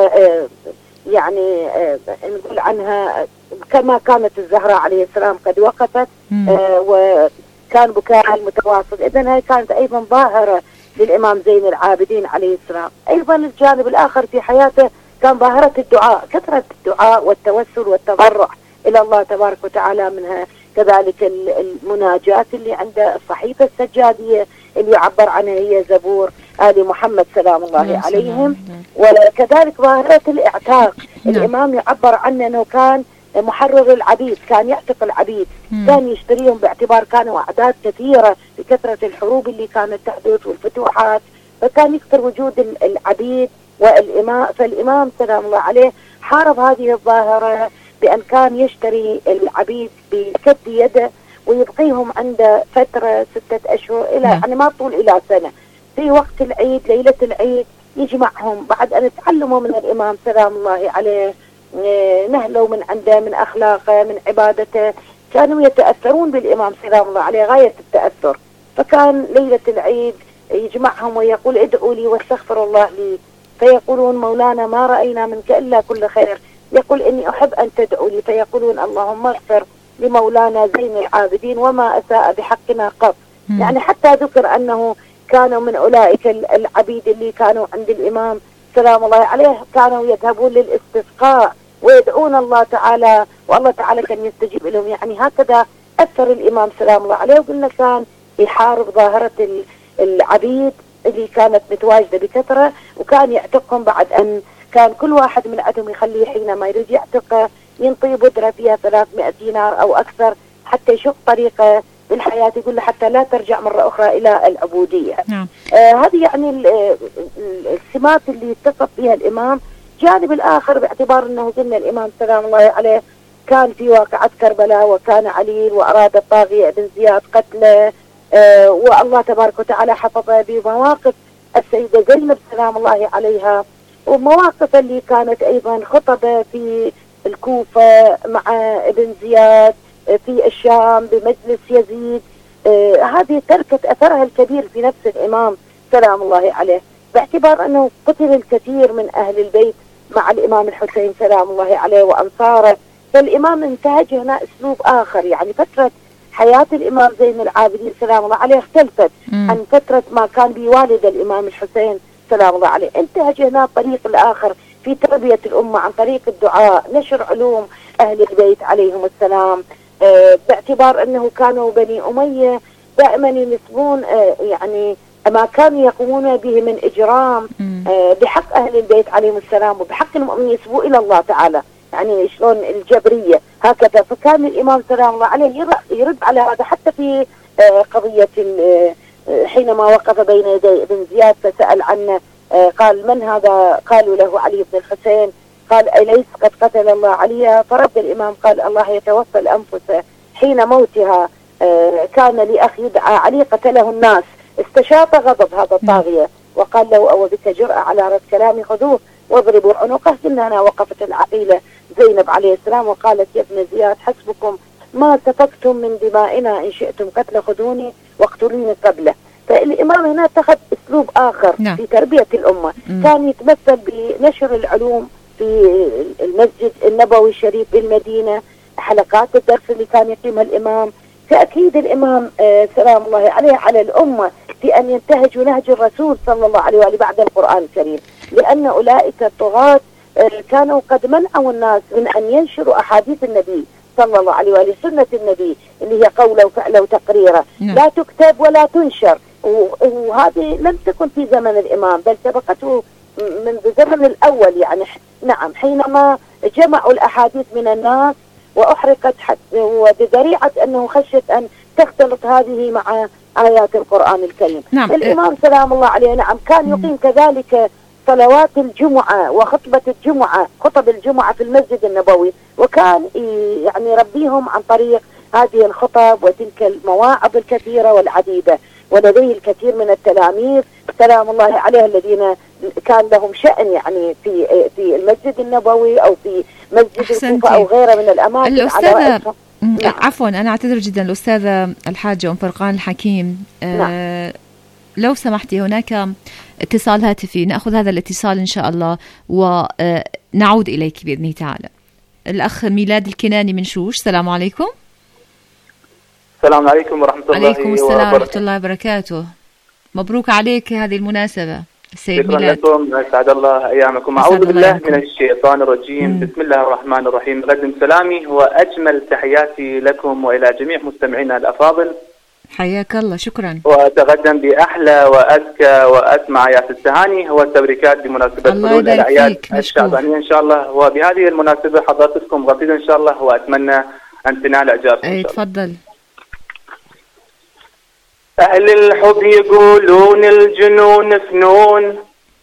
يعني نقول عنها كما كانت الزهراء عليه السلام قد وقفت آه وكان بكاء المتواصل. إذن هاي كانت أيضا ظاهرة للإمام زين العابدين عليه السلام. أيضا الجانب الآخر في حياته كان ظاهرة الدعاء، كثرة الدعاء والتوسل والتضرع إلى الله تبارك وتعالى، منها كذلك المناجاة اللي عند الصحيفة السجادية اللي يعبر عنها هي زبور آل محمد سلام الله عليهم. وكذلك ظاهرة الإعتاق، الإمام يعبر عنه أنه كان محرر العبيد، كان يعتق العبيد، كان يشتريهم باعتبار كانوا أعداد كثيرة بكثرة الحروب اللي كانت تحدث والفتوحات، فكان يكثر وجود العبيد والإمام. فالإمام سلام الله عليه حارب هذه الظاهرة بأن كان يشتري العبيد بكد يده ويبقيهم عنده فترة ستة أشهر إلى يعني ما طول إلى سنة. في وقت العيد ليلة العيد يجمعهم بعد أن تعلموا من الإمام سلام الله عليه، نهلوا من عنده من أخلاقه من عبادته، كانوا يتأثرون بالإمام سلام الله عليه غاية التأثر. فكان ليلة العيد يجمعهم ويقول ادعوا لي واستغفر الله لي، فيقولون مولانا ما رأينا منك إلا كل خير، يقول إني أحب أن تدعوا لي، فيقولون اللهم اغفر لمولانا زين العابدين وما أساء بحقنا قط. يعني حتى ذكر أنه كانوا من أولئك العبيد اللي كانوا عند الإمام سلام الله عليه كانوا يذهبون للاستسقاء ويدعون الله تعالى والله تعالى كان يستجيب لهم. يعني هكذا أثر الإمام سلام الله عليه. وقلنا كان يحارب ظاهرة العبيد اللي كانت متواجدة بكثرة، وكان يعتقهم بعد أن كان كل واحد من عندهم يخليه حينما يريد يعتق ينطي بدرة فيها ثلاثمائة دينار أو أكثر حتى يشق طريقة بالحياة، يقول له حتى لا ترجع مرة أخرى إلى العبودية. نعم. آه هذه يعني السمات اللي اتصف بها الإمام. جانب الآخر باعتبار أنه قلنا الإمام سلام الله عليه كان في واقعة كربلاء وكان عليل وأراد الطاغية بن زياد قتله، آه والله تبارك وتعالى حفظه بمواقف السيدة زينب سلام الله عليها، ومواقف اللي كانت أيضا خطبة في الكوفة مع ابن زياد في الشام بمجلس يزيد. آه هذه تركت أثرها الكبير في نفس الإمام سلام الله عليه، باعتبار أنه قتل الكثير من أهل البيت مع الإمام الحسين سلام الله عليه وأنصاره. فالإمام انتهج هنا أسلوب آخر. يعني فترة حياة الإمام زين العابدين سلام الله عليه اختلفت مم. عن فترة ما كان بوالد الإمام الحسين سلام الله عليه. انتهج هنا الطريق الآخر في تربية الأمة عن طريق الدعاء، نشر علوم أهل البيت عليهم السلام، آه باعتبار أنه كانوا بني أمية دائما ينسبون آه يعني ما كانوا يقومون به من إجرام آه بحق أهل البيت عليهم السلام وبحق المؤمنين يسبوا إلى الله تعالى، يعني شلون الجبرية هكذا. فكان الإمام سلام الله عليه يرد على هذا حتى في آه قضية حينما وقف بين يدي ابن زياد فسأل عنه، آه قال من هذا؟ قالوا له علي بن الحسين، قال أليس قد قتل الله عليا؟ فرد الإمام قال الله يتوفى الأنفس حين موتها، آه كان لأخ يدعى علي قتله الناس. استشاط غضب هذا الطاغية وقال له أو بك جرأة على رد كلامي خذوه واضربوا عنقه. إنها هنا وقفت العقيلة زينب عليه السلام وقالت يا ابن زياد حسبكم ما سفكتم من دمائنا، إن شئتم قتل خذوني واقتلوني قبله. فالإمام هنا اتخذ أسلوب آخر نعم. في تربية الأمة م. كان يتمثل بنشر العلوم في المسجد النبوي الشريف بالمدينة، حلقات الدرس اللي كان يقيمها الإمام. تأكيد الإمام آه سلام الله عليه على الأمة في أن ينتهجوا نهج الرسول صلى الله عليه وآله بعد القرآن الكريم، لأن أولئك الطغاة آه كانوا قد منعوا الناس من أن ينشروا أحاديث النبي صلى الله عليه وآله، سنة النبي اللي هي قوله وفعله وتقريره لا تكتب ولا تنشر. وهذه لم تكن في زمن الإمام بل سبقته منذ زمن الأول يعني. نعم، حينما جمعوا الأحاديث من الناس وأحرقت وبذريعة أنه خشية أن تختلط هذه مع آيات القرآن الكريم. نعم. الإمام سلام الله عليه نعم كان يقيم كذلك صلوات الجمعة وخطبة الجمعة، خطب الجمعة في المسجد النبوي، وكان يعني يربيهم عن طريق هذه الخطب وتلك المواعظ الكثيرة والعديدة. ولديه الكثير من التلاميذ سلام الله عليه الذين كان لهم شأن يعني في في المسجد النبوي أو في مسجد الكوفة أو غيره من الأماكن. الأستاذة نعم. عفوا أنا أعتذر جدا الأستاذة الحاجة أم فرقان الحكيم. آه نعم. لو سمحتي هناك اتصال هاتفي، نأخذ هذا الاتصال إن شاء الله ونعود إليك بإذنه تعالى. الأخ ميلاد الكناني من شوش، السلام عليكم. السلام عليكم ورحمة الله وبركاته. عليكم السلام ورحمة الله وبركاته. مبروك عليك هذه المناسبة السيد ميلاد. شكرا لكم، أسعد الله أيامكم. أعوذ بالله من الشيطان الرجيم. مم. بسم الله الرحمن الرحيم. أقدم سلامي وأجمل تحياتي لكم وإلى جميع مستمعينا الأفاضل. حياك الله، شكرا. وأتقدم بأحلى وأزكى وأسمع آيات التهاني والتبريكات بمناسبة حلول الأعياد الشعبانية إن شاء الله. وبهذه المناسبة حضرتكم غسيل إن شاء الله، وأتمنى أن تنال إعجابكم. أي تفضل. أهل الحب يقولون الجنون فنون،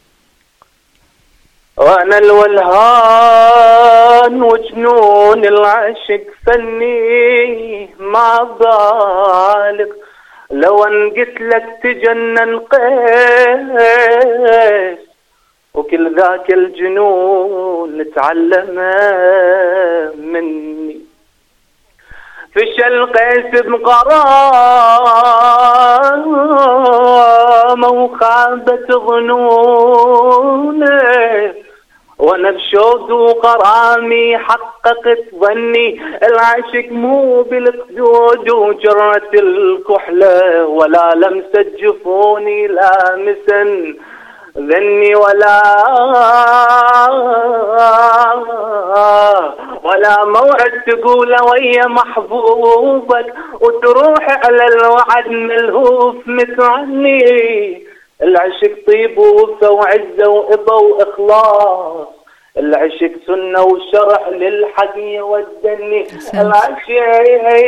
وأنا الولهان وجنون العشق فني ما ضالق. لو أن قلت لك تجنن قيس وكل ذاك الجنون نتعلمه مني. فشل قيس بغرامه وخابت ظنونه، وانا بشوق وغرامي حققت ظني. العاشق مو بالخدود وجرة الكحلة، ولا لمسة جفوني لامسا ذني، ولا ولا موعد تقول ويا محبوبك وتروح على الوعد ملهوف متعني. العشق طيب ووفا وعزة وإبا وإخلاص، العشق سنة وشرع للحق يودني. العشق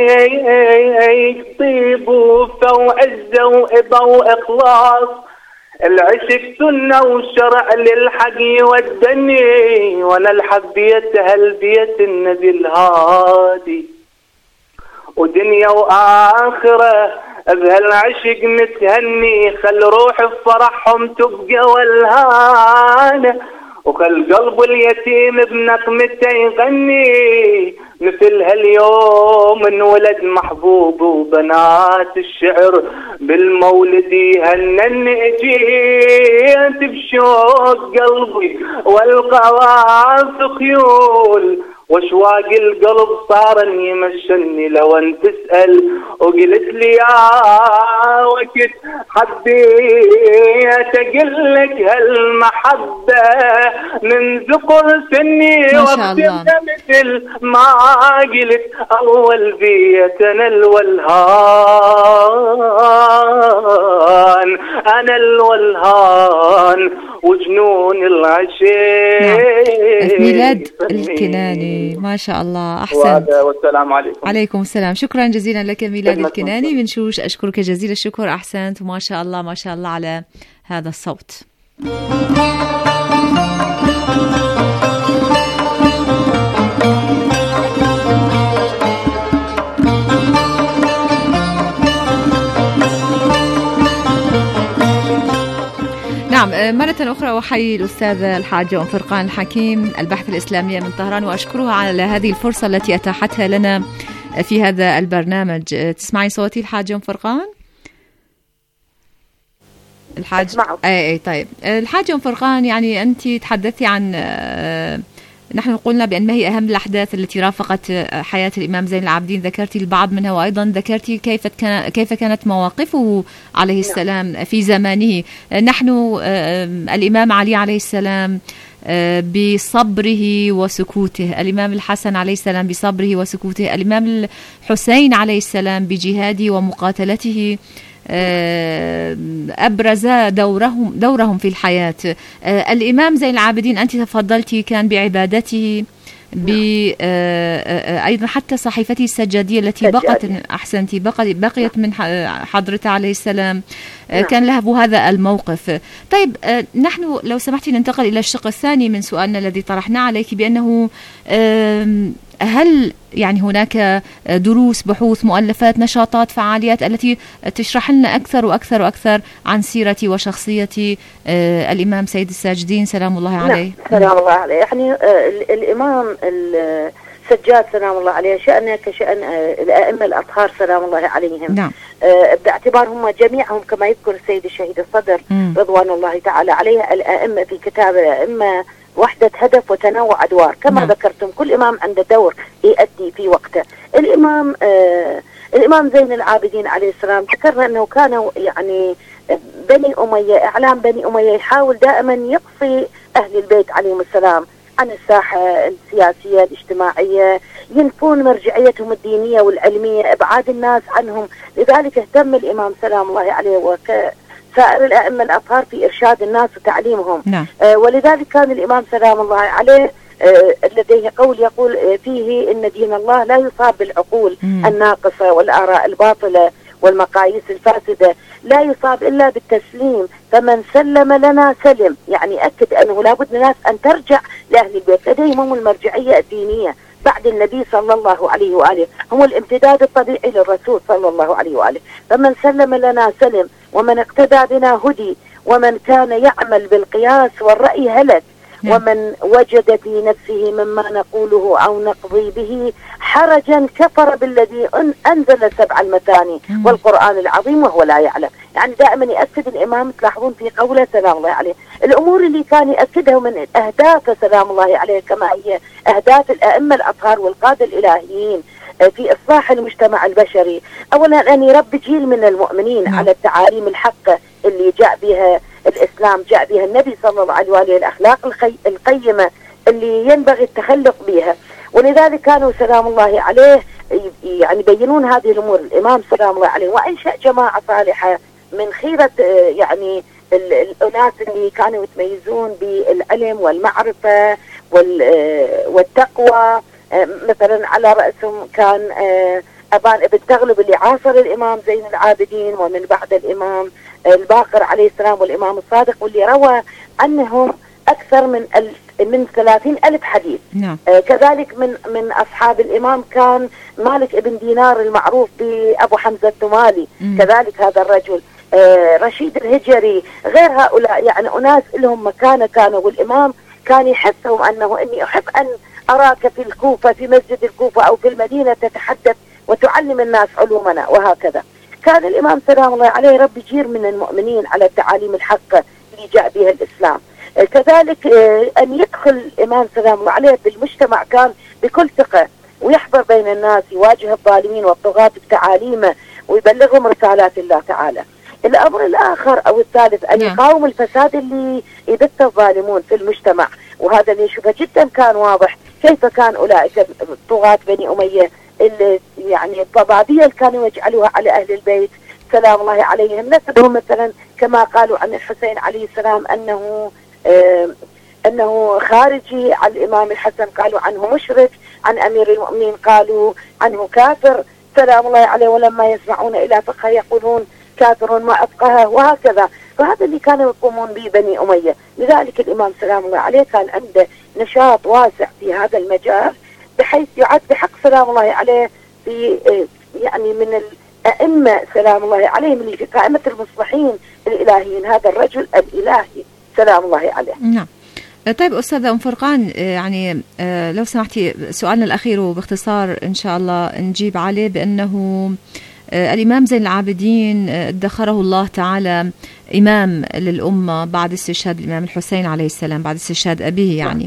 طيب ووفا وعزة وإبا وإخلاص، العشق سنة وشرع للحق يودني. وانا الحبيت هالبيت النبي الهادي، ودنيا واخره بهالعشق نتهني. خل روح بفرحهم تبقى والهانه، وخل قلب اليتيم بنقمته يغني. مثل هاليوم انولد محبوب وبنات الشعر بالمولد يهنن. جيت بشوق قلبي والقواف خيول، واشواق القلب صار يمشني. لو ان تسأل وقلت لي يا وقت حبيت اقول لك هالمحبة من ذكر سني، وابتدى مثل ما قلت اول بيتنا الولهان. انا الولهان وجنون العشيق. ميلاد الكناني ما شاء الله، أحسنت. والسلام عليكم. عليكم السلام، شكرا جزيلا لك ميلاد الكناني من شوش. أشكرك جزيل الشكر، أحسنت وما شاء الله ما شاء الله على هذا الصوت. نعم، مرة أخرى أحيي الأستاذة الحاجة أم فرقان الحكيم البحث الإسلامية من طهران، وأشكرها على هذه الفرصة التي أتاحتها لنا في هذا البرنامج. تسمعي صوتي الحاجة أم فرقان؟ الحاج أي أي طيب الحاجة أم فرقان، يعني أنت تحدثتي عن نحن قلنا بأن ما هي أهم الأحداث التي رافقت حياة الإمام زين العابدين، ذكرتي البعض منها، وأيضا ذكرتي كيف كان كيف كانت مواقفه عليه السلام في زمانه. نحن الإمام علي عليه السلام بصبره وسكوته، الإمام الحسن عليه السلام بصبره وسكوته، الإمام الحسين عليه السلام بجهاده ومقاتلته أبرز دورهم دورهم في الحياة. الإمام زين العابدين أنت تفضلتي كان بعبادته أيضا حتى صحيفته السجادية التي بقت أحسنتي بقيت من حضرته عليه السلام كان له هذا الموقف. طيب نحن لو سمحتي ننتقل إلى الشق الثاني من سؤالنا الذي طرحناه عليك، بأنه هل يعني هناك دروس، بحوث، مؤلفات، نشاطات، فعاليات التي تشرح لنا أكثر وأكثر وأكثر عن سيرة وشخصية الإمام سيد الساجدين سلام الله عليه؟ نعم سلام الله عليه. يعني الإمام السجاد سلام الله عليه شأنه كشأن الأئمة الأطهار سلام الله عليهم. نعم. باعتبارهم جميعهم كما يذكر السيد الشهيد الصدر م. رضوان الله تعالى عليه الأئمة في كتاب الأئمة وحدة هدف وتنوع أدوار، كما نعم. ذكرتم كل إمام عنده دور يؤدي في وقته. الإمام آه الإمام زين العابدين عليه السلام ذكرنا أنه كانوا يعني بني أمية، إعلام بني أمية يحاول دائما يقصي أهل البيت عليهم السلام عن الساحة السياسية الاجتماعية، ينفون مرجعيتهم الدينية والعلمية، إبعاد الناس عنهم. لذلك اهتم الإمام سلام الله عليه وك سائر الأئمة الأطهار في إرشاد الناس وتعليمهم. نعم. آه ولذلك كان الإمام سلام الله عليه آه لديه قول يقول آه فيه إن دين الله لا يصاب بالعقول مم. الناقصة والآراء الباطلة والمقاييس الفاسدة، لا يصاب إلا بالتسليم، فمن سلم لنا سلم. يعني أكد أنه لابد للناس أن ترجع لأهل البيت، لديهم المرجعية الدينية بعد النبي صلى الله عليه وآله، هم الامتداد الطبيعي للرسول صلى الله عليه وآله. فمن سلم لنا سلم، ومن اقتدى بنا هدي، ومن كان يعمل بالقياس والرأي هلك، ومن وجد في نفسه مما نقوله أو نقضي به حرجا كفر بالذي أنزل سبع المثاني والقرآن العظيم وهو لا يعلم. يعني دائما يأكد الإمام، تلاحظون في قوله سلام الله عليه الأمور اللي كان يأكدها من أهداف سلام الله عليه كما هي أهداف الأئمة الأطهار والقادة الإلهيين في إصلاح المجتمع البشري. أولا أن يربي جيل من المؤمنين على التعاليم الحقة اللي جاء بها الإسلام، جاء بها النبي صلى الله عليه وآله، الأخلاق القيمة اللي ينبغي التخلق بها. ولذلك كانوا سلام الله عليه يعني يبينون هذه الأمور الإمام سلام الله عليه، وأنشأ جماعة صالحة من خيرة يعني الأناس اللي كانوا يتميزون بالعلم والمعرفة والتقوى. مثلا على رأسهم كان أبان ابن تغلب اللي عاصر الإمام زين العابدين، ومن بعد الإمام الباقر عليه السلام والإمام الصادق، واللي روى عنهم أكثر من ألف من ثلاثين ألف حديث. نعم. آه كذلك من من أصحاب الإمام كان مالك ابن دينار المعروف بأبو حمزة الثمالي، مم. كذلك هذا الرجل آه رشيد الهجري، غير هؤلاء يعني أناس لهم مكانة كانوا، والإمام كان يحثهم أنه إني أحب أن أراك في الكوفة في مسجد الكوفة أو في المدينة تتحدث وتعلم الناس علومنا، وهكذا. كان الإمام سلام الله عليه رب جير من المؤمنين على التعاليم الحقة اللي جاء بها الإسلام. كذلك أن يدخل الإمام سلام الله عليه بالمجتمع كان بكل ثقة، ويحضر بين الناس، يواجه الظالمين والطغاة بتعاليمه ويبلغهم رسالات الله تعالى. الأمر الآخر أو الثالث أن يقاوم الفساد اللي يبث الظالمون في المجتمع، وهذا اللي نشوفه جدا كان واضح كيف كان أولئك طغاة بني أمية اللي يعني الضبابية اللي كانوا يجعلوها على أهل البيت سلام الله عليهم. نسبهم مثلا كما قالوا عن الحسين عليه السلام أنه آه أنه خارجي، عن الإمام الحسن قالوا عنه مشرك، عن أمير المؤمنين قالوا عنه كافر سلام الله عليه، ولما يسمعون إلى فقه يقولون كافر ما أفقهه، وهكذا. فهذا اللي كانوا يقومون به بني أمية. لذلك الإمام سلام الله عليه كان عنده نشاط واسع في هذا المجال، بحيث يعد بحق سلام الله عليه في يعني من الأئمة سلام الله عليهم اللي في قائمة المصلحين الإلهيين، هذا الرجل الإلهي سلام الله عليه. نعم. طيب أستاذة أم فرقان، يعني لو سمحتي سؤالنا الأخير وباختصار إن شاء الله نجيب عليه، بأنه الإمام زين العابدين ادخره الله تعالى إمام للأمة بعد استشهاد الإمام الحسين عليه السلام، بعد استشهاد أبيه يعني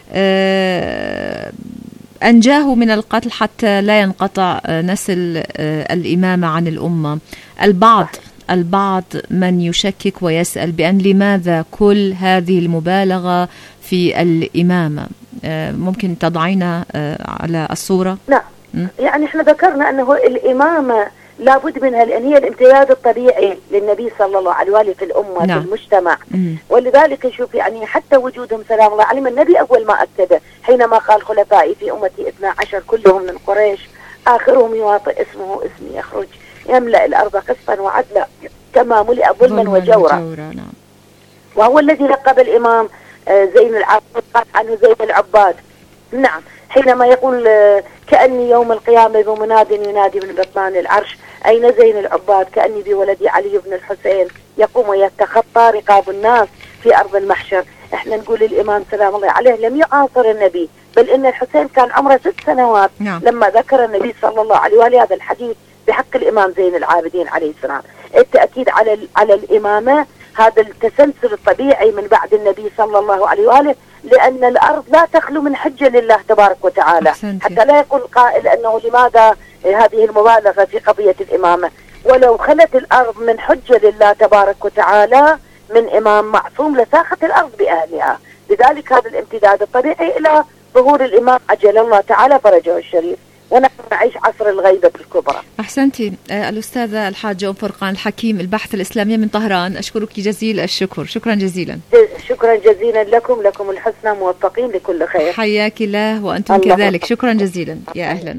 أنجاه من القتل حتى لا ينقطع نسل الإمامة عن الأمة. البعض البعض من يشكك ويسأل بأن لماذا كل هذه المبالغة في الإمامة؟ ممكن تضعينا على الصورة؟ نعم. يعني احنا ذكرنا أنه الإمامة لابد منها، لأن هي الامتداد الطبيعي للنبي صلى الله عليه وآله في الأمة نعم. في المجتمع. مم. ولذلك نشوف يعني حتى وجودهم سلام الله عليهم، النبي أول ما أكده حينما قال خلفائي في أمتي اثنا عشر كلهم من قريش آخرهم يواطئ اسمه اسمي يخرج يملأ الأرض قسطا وعدلا كما ملئ ظلما وجورا. نعم. وهو الذي لقب الإمام زين العابدين قال عنه زين العباد. نعم. حينما يقول كأني يوم القيامة بمناد ينادي من بطنان العرش أين زين العباد، كأني بولدي علي بن الحسين يقوم ويتخطى رقاب الناس في أرض المحشر. احنا نقول الإمام سلام الله عليه لم يعاصر النبي، بل إن الحسين كان عمره ست سنوات نعم. لما ذكر النبي صلى الله عليه وآله هذا الحديث بحق الإمام زين العابدين عليه السلام. التأكيد على على الإمامة، هذا التسلسل الطبيعي من بعد النبي صلى الله عليه وآله، لأن الأرض لا تخلو من حجة لله تبارك وتعالى. أحسنتي. حتى لا يقول قائل أنه لماذا هذه المبالغة في قضية الإمامة، ولو خلت الأرض من حجة لله تبارك وتعالى من إمام معصوم لساخت الأرض بأهلها. لذلك هذا الامتداد الطبيعي إلى ظهور الإمام عجل الله تعالى فرجه الشريف، ونحن نعيش عصر الغيبة الكبرى. أحسنتي. آه الأستاذة الحاجة أم فرقان الحكيم الباحثة الإسلامية من طهران، أشكرك جزيل الشكر. شكرا جزيلا. شكرا جزيلا لكم لكم الحسنى، موفقين لكل خير. حياك الله وأنتم كذلك. شكرا جزيلا. يا أهلا.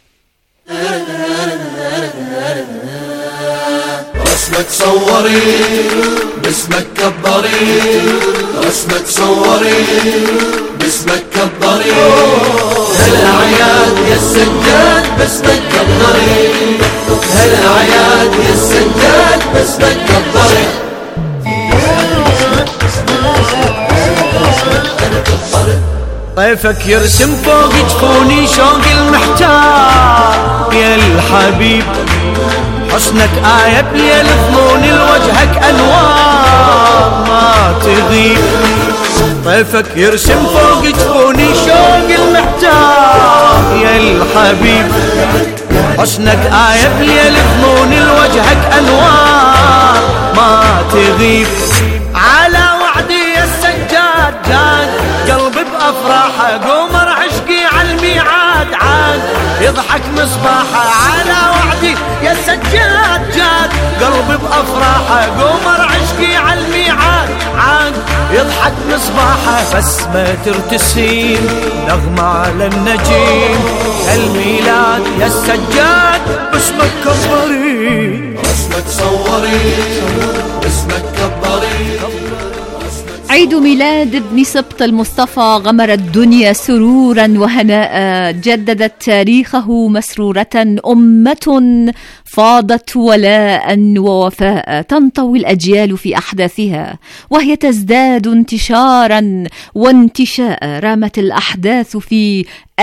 رسمك صوري باسمك كبري، رسمك صوري باسمك كبري، هالأعياد يا السجاد باسمك كبري، هالأعياد يا السجاد باسمك كبري. طيفك يرسم فوق جفوني شوق المحتار يا الحبيب، حسنك آية بليل ظنون لوجهك أنوار ما تغيب. طيفك يرسم فوق جفوني شوق المحتار يا الحبيب، حسنك آية بليل ظنون لوجهك أنوار ما تغيب. على وعدي يا السجاد جاد قلبي بأفراحه، قمر عشقي على الميعاد عاد يضحك مصباحه. على وعدي يا السجاد جاد قلبي بأفراحه، قمر عشقي على الميعاد عاد يضحك مصباحه. بس ما ترتسيم نغمة على النجيم، الميلاد يا السجاد باسمك كبري، رسمك صوري باسمك كبري. عيد ميلاد ابن سبط المصطفى غمر الدنيا سرورا وهناء، جددت تاريخه مسرورة أمة فاضت ولاء ووفاء، تنطوي الأجيال في أحداثها وهي تزداد انتشارا وانتشاء. رامت الأحداث في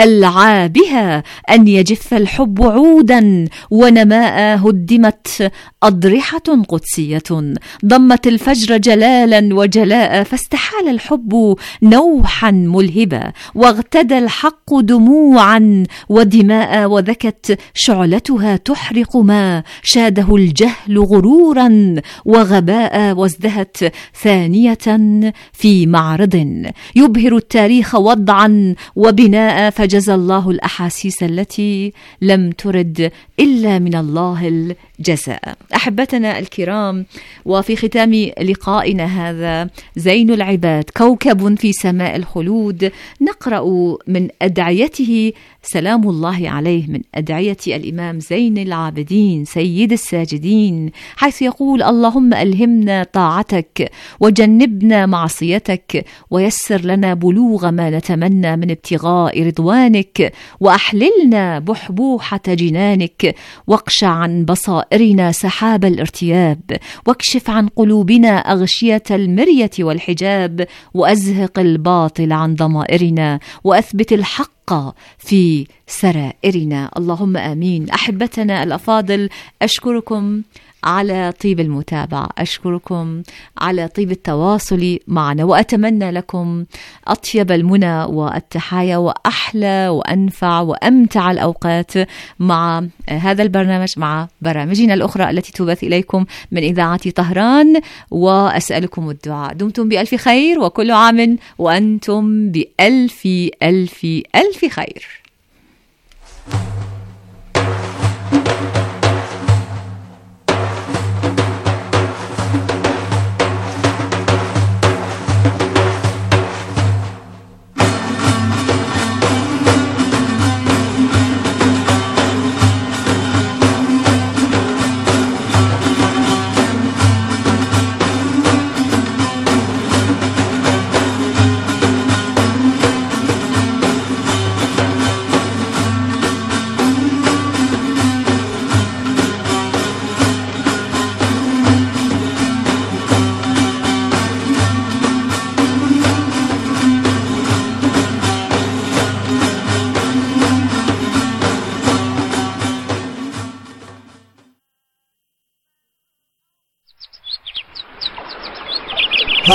ألعابها أن يجف الحب عودا ونماء، هدمت أضرحة قدسية ضمت الفجر جلالا وجلاء، فاستحال الحب نوحا ملهبا واغتدى الحق دموعا ودماء، وذكت شعلتها تحرق ما شاده الجهل غرورا وغباء، وازدهت ثانية في معرض يبهر التاريخ وضعا وبناء، فجزى الله الأحاسيس التي لم ترد إلا من الله الجزاء. أحبتنا الكرام، وفي ختام لقائنا هذا زين العباد كوكب في سماء الخلود، نقرأ من أدعيته سلام الله عليه، من أدعية الإمام زين العابدين سيد الساجدين، حيث يقول: اللهم ألهمنا طاعتك وجنبنا معصيتك، ويسر لنا بلوغ ما نتمنى من ابتغاء رضوانك، وأحللنا بحبوحة جنانك، واقشع عن بصائرنا سحاب الارتياب، واكشف عن قلوبنا أغشية المرية والحجاب، وأزهق الباطل عن ضمائرنا، وأثبت الحق في سرائرنا. اللهم آمين. أحبتنا الأفاضل، أشكركم على طيب المتابعة، أشكركم على طيب التواصل معنا، وأتمنى لكم أطيب المنى والتحايا وأحلى وأنفع وأمتع الأوقات مع هذا البرنامج، مع برامجنا الأخرى التي تبث إليكم من إذاعة طهران، وأسألكم الدعاء. دمتم بألف خير، وكل عام وأنتم بألف ألف ألف خير.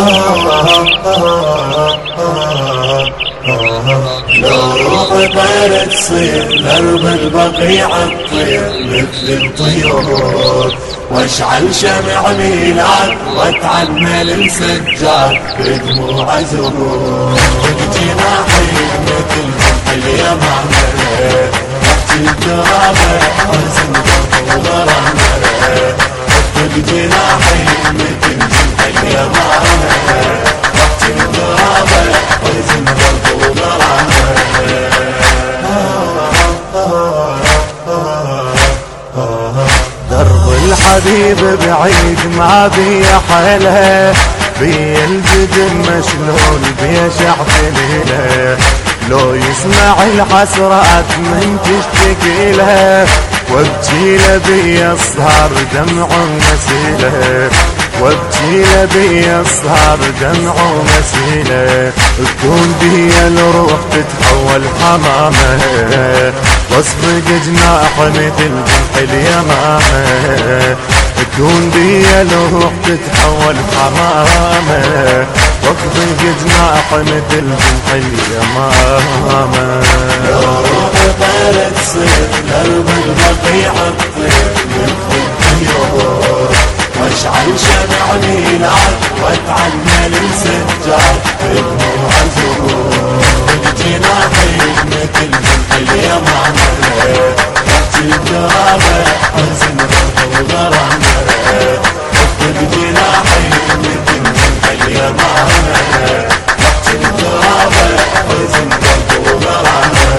لو روح طير تصير درب البقيع الطير مثل الطيور، واشعل شمع ميلاد واتعمل مسجاد بدموع زهور. جناحي مثل اليمامة تحت الترابة حزن وغرامة، جناحي مثل اليمامة تحت الترابة حزن وغرامة. درب الحبيب بعيد ما بي حيله، بي الجدن مشلول بي شعب ليله، لو يسمع الحسرات من تشتكي له، وابكي له بي الصهر دمع مسيله، وابكي له بي الصهر دمع مسيله. تكون بي الروح تتحول حمامه، واصفق جناح مثل جنح اليمامه. تكون بي الروح تتحول حمامه، واصفق جناح مثل جنح اليمامه. لو روح طير تصير درب البقيع الطير مثل الطيور، واشعل شمع ميلاد واتعمل مسجاد بدموع زهور. جناحي مثل جنح اليمامة تحت الترابة حزن وغرامة، جناحي مثل جنح اليمامة تحت الترابة حزن وغرامة.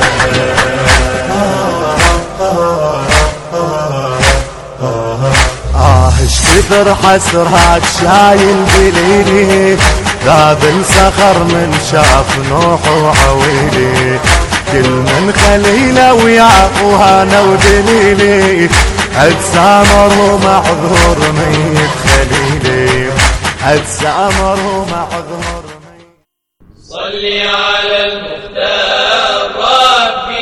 آه اش كثر حسرات شايل بليلي، ذاب الصخر من شاف نوح وعويلي، كل من خليله وياه وهانا ودليلي، اتسامر ومعذور ميت خليلي، اتسامر ومعذور ميت. صلي على المختار ربي